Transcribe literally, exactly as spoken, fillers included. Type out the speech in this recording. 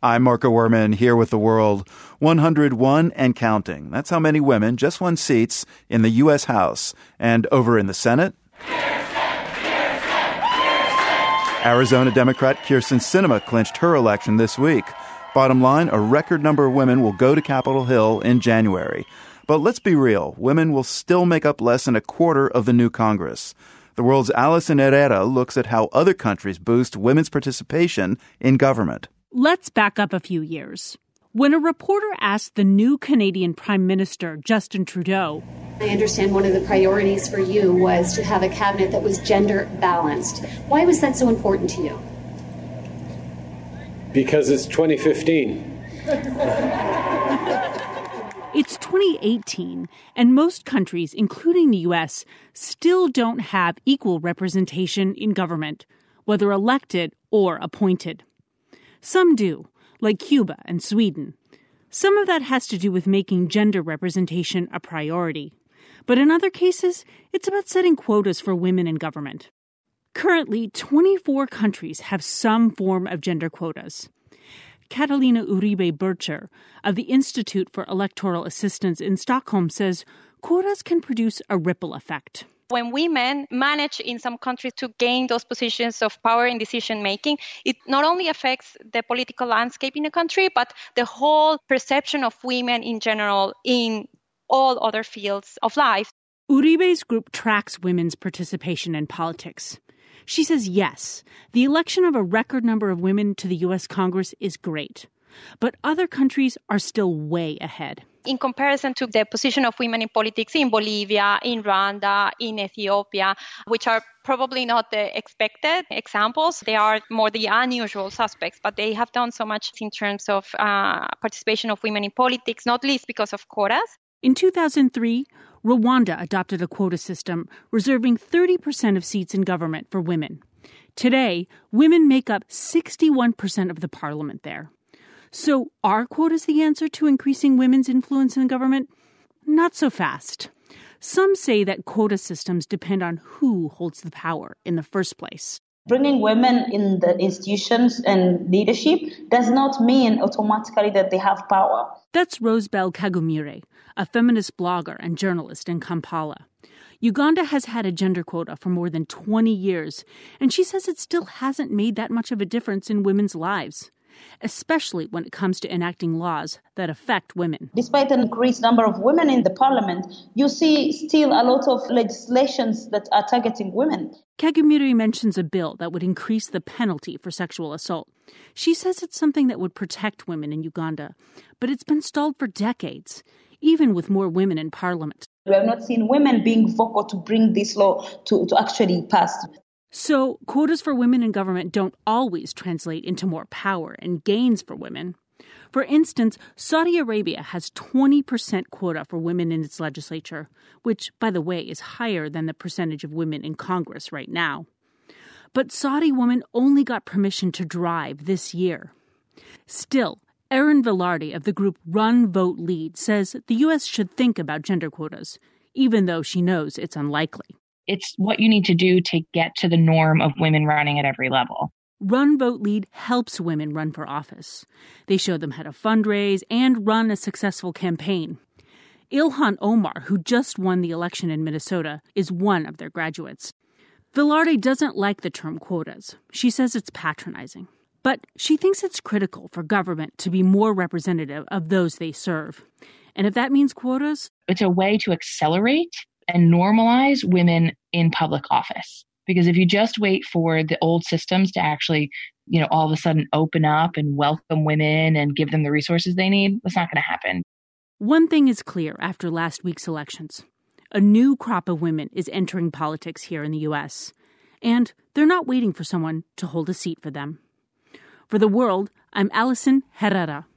I'm Marco Werman here with The World. one hundred one and counting. That's how many women just won seats in the U S House. And over in the Senate, Arizona Democrat Kyrsten Sinema clinched her election this week. Bottom line, a record number of women will go to Capitol Hill in January. But let's be real, women will still make up less than a quarter of the new Congress. The World's Alison Herrera looks at how other countries boost women's participation in government. Let's back up a few years. When a reporter asked the new Canadian Prime Minister, Justin Trudeau, I understand one of the priorities for you was to have a cabinet that was gender balanced. Why was that so important to you? Because it's twenty fifteen. It's twenty eighteen, and most countries, including the U S, still don't have equal representation in government, whether elected or appointed. Some do, like Cuba and Sweden. Some of that has to do with making gender representation a priority. But in other cases, it's about setting quotas for women in government. Currently, twenty-four countries have some form of gender quotas. Catalina Uribe Bircher of the Institute for Electoral Assistance in Stockholm says quotas can produce a ripple effect. When women manage in some countries to gain those positions of power in decision-making, it not only affects the political landscape in a country, but the whole perception of women in general in all other fields of life. Uribe's group tracks women's participation in politics. She says, yes, the election of a record number of women to the U S Congress is great, but other countries are still way ahead. In comparison to the position of women in politics in Bolivia, in Rwanda, in Ethiopia, which are probably not the expected examples. They are more the unusual suspects, but they have done so much in terms of uh, participation of women in politics, not least because of quotas. In two thousand three, Rwanda adopted a quota system reserving thirty percent of seats in government for women. Today, women make up sixty-one percent of the parliament there. So are quotas the answer to increasing women's influence in government? Not so fast. Some say that quota systems depend on who holds the power in the first place. Bringing women in the institutions and leadership does not mean automatically that they have power. That's Rosebel Kagumire, a feminist blogger and journalist in Kampala. Uganda has had a gender quota for more than twenty years, and she says it still hasn't made that much of a difference in women's lives, especially when it comes to enacting laws that affect women. Despite an increased number of women in the parliament, you see still a lot of legislations that are targeting women. Kagumiri mentions a bill that would increase the penalty for sexual assault. She says it's something that would protect women in Uganda, but it's been stalled for decades, even with more women in parliament. We have not seen women being vocal to bring this law to, to actually pass. So quotas for women in government don't always translate into more power and gains for women. For instance, Saudi Arabia has twenty percent quota for women in its legislature, which, by the way, is higher than the percentage of women in Congress right now. But Saudi women only got permission to drive this year. Still, Erin Velarde of the group Run, Vote, Lead says the U S should think about gender quotas, even though she knows it's unlikely. It's what you need to do to get to the norm of women running at every level. Run, Vote, Lead helps women run for office. They show them how to fundraise and run a successful campaign. Ilhan Omar, who just won the election in Minnesota, is one of their graduates. Velarde doesn't like the term quotas. She says it's patronizing. But she thinks it's critical for government to be more representative of those they serve. And if that means quotas, it's a way to accelerate and normalize women in public office. Because if you just wait for the old systems to actually, you know, all of a sudden open up and welcome women and give them the resources they need, that's not going to happen. One thing is clear after last week's elections. A new crop of women is entering politics here in the U S, and they're not waiting for someone to hold a seat for them. For The World, I'm Alison Herrera.